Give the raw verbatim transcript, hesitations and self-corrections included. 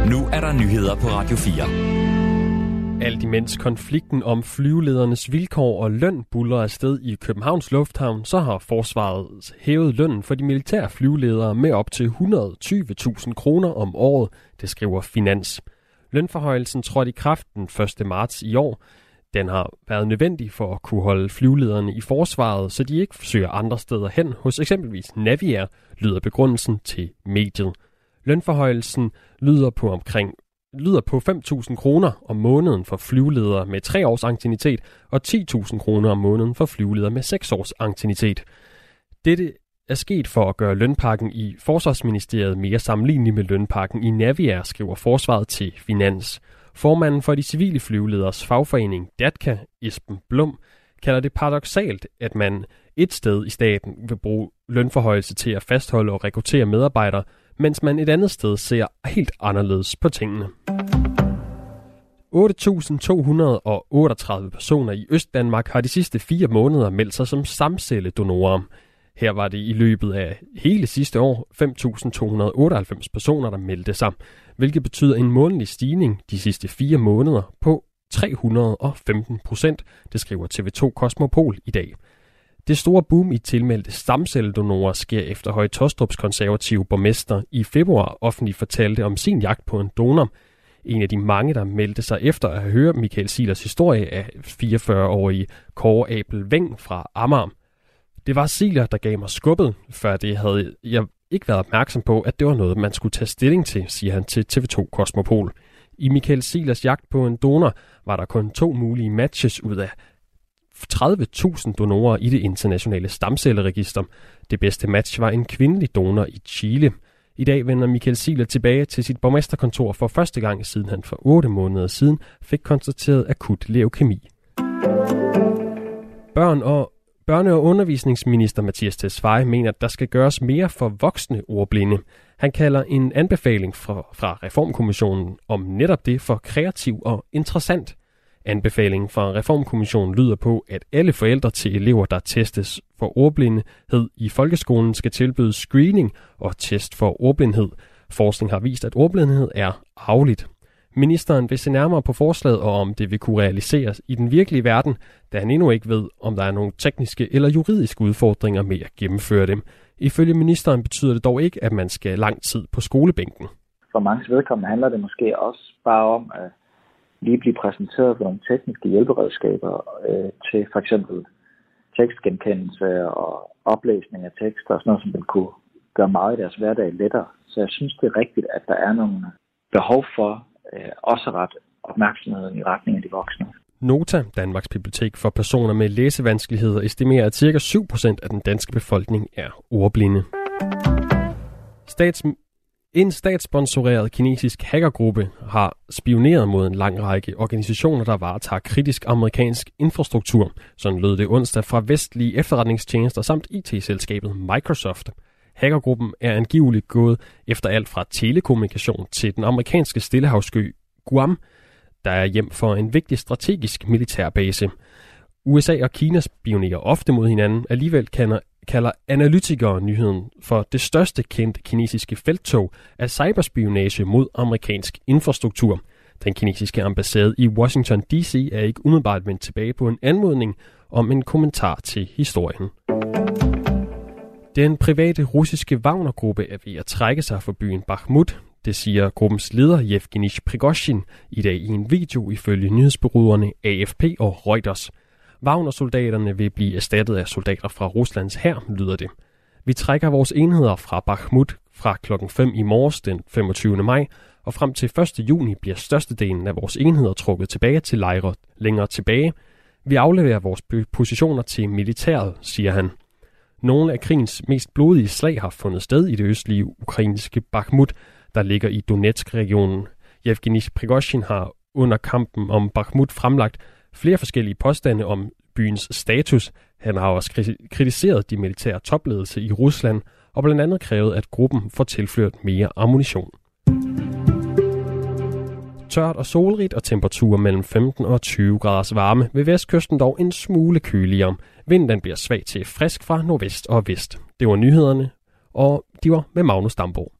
Nu er der nyheder på Radio fire. Alt imens konflikten om flyveledernes vilkår og løn buldrer afsted i Københavns Lufthavn, så har forsvaret hævet lønnen for de militære flyveledere med op til et hundrede og tyve tusind kroner om året, det skriver Finans. Lønforhøjelsen trådte i kraft den første marts i år. Den har været nødvendig for at kunne holde flyvelederne i forsvaret, så de ikke søger andre steder hen hos eksempelvis Naviair, lyder begrundelsen til mediet. Lønforhøjelsen lyder på omkring lyder på fem tusind kroner om måneden for flyveledere med tre års anciennitet og ti tusind kroner om måneden for flyveledere med seks års anciennitet. Dette er sket for at gøre lønpakken i Forsvarsministeriet mere sammenlignelig med lønpakken i Naviair, skriver forsvaret til Finans. Formanden for de civile flyveleders fagforening D A T K A, Esben Blum, kalder det paradoksalt, at man et sted i staten vil bruge lønforhøjelse til at fastholde og rekruttere medarbejdere, mens man et andet sted ser helt anderledes på tingene. otte tusind to hundrede og otteogtredive personer i Østdanmark har de sidste fire måneder meldt sig som stamcelledonorer. Her var det i løbet af hele sidste år fem tusind to hundrede og otteoghalvfems personer, der meldte sig, hvilket betyder en månedlig stigning de sidste fire måneder på tre hundrede og femten procent, det skriver T V to Kosmopol i dag. Det store boom i tilmeldte stamcelledonorer sker efter Høje Taastrups konservative borgmester i februar offentligt fortalte om sin jagt på en donor. En af de mange, der meldte sig efter at høre Michael Silers historie af fireogfyrre-årige Kåre Abel Weng fra Amager. Det var Siler, der gav mig skubbet, før det havde jeg ikke været opmærksom på, at det var noget, man skulle tage stilling til, siger han til T V to Kosmopol. I Michael Silers jagt på en donor var der kun to mulige matches ud af tredive tusind donorer i det internationale stamcelleregister. Det bedste match var en kvindelig donor i Chile. I dag vender Michael Siler tilbage til sit borgmesterkontor for første gang, siden han for otte måneder siden fik konstateret akut leukemi. Børn og Børne- og undervisningsminister Mattias Tesfaye mener, at der skal gøres mere for voksne ordblinde. Han kalder en anbefaling fra, fra Reformkommissionen om netop det for kreativ og interessant. Anbefalingen fra Reformkommissionen lyder på, at alle forældre til elever, der testes for ordblindhed i folkeskolen, skal tilbyde screening og test for ordblindhed. Forskning har vist, at ordblindhed er arveligt. Ministeren vil se nærmere på forslaget og om det vil kunne realiseres i den virkelige verden, da han endnu ikke ved, om der er nogle tekniske eller juridiske udfordringer med at gennemføre dem. Ifølge ministeren betyder det dog ikke, at man skal lang tid på skolebænken. For mange vedkommende handler det måske også bare om at lige blive præsenteret for nogle tekniske hjælperedskaber øh, til for eksempel tekstgenkendelse og oplæsning af tekster og sådan noget, som vil kunne gøre meget i deres hverdag lettere. Så jeg synes, det er rigtigt, at der er nogle behov for øh, også ret opmærksomheden i retning af de voksne. Nota, Danmarks Bibliotek for personer med læsevanskeligheder, estimerer, at ca. syv procent af den danske befolkning er ordblinde. Stats En statssponsoreret kinesisk hackergruppe har spioneret mod en lang række organisationer, der varetager kritisk amerikansk infrastruktur. Sådan lød det onsdag fra vestlige efterretningstjenester samt I T-selskabet Microsoft. Hackergruppen er angiveligt gået efter alt fra telekommunikation til den amerikanske stillehavsø Guam, der er hjem for en vigtig strategisk militærbase. U S A og Kina spionerer ofte mod hinanden, alligevel kalder, kalder analytikere nyheden for det største kendte kinesiske felttog af cyberspionage mod amerikansk infrastruktur. Den kinesiske ambassade i Washington D C er ikke umiddelbart vendt tilbage på en anmodning om en kommentar til historien. Den private russiske Wagner-gruppe er ved at trække sig fra byen Bakhmut. Det siger gruppens leder Yevgeny Prigozhin i dag i en video ifølge nyhedsbureauerne A F P og Reuters. Wagner-soldaterne vil blive erstattet af soldater fra Ruslands hær, lyder det. Vi trækker vores enheder fra Bakhmut fra klokken fem i morges den femogtyvende maj, og frem til første juni bliver størstedelen af vores enheder trukket tilbage til lejre længere tilbage. Vi afleverer vores positioner til militæret, siger han. Nogle af krigens mest blodige slag har fundet sted i det østlige ukrainske Bakhmut, der ligger i Donetsk-regionen. Yevgeny Prigozhin har under kampen om Bakhmut fremlagt flere forskellige påstande om byens status. Han har også kritiseret de militære topledelse i Rusland og blandt andet krævet, at gruppen får tilført mere ammunition. Tørt og solrigt og temperaturer mellem femten og tyve graders varme. Ved vestkysten dog en smule køligere. Vinden bliver svag til frisk fra nordvest og vest. Det var nyhederne, og de var med Magnus Damborg.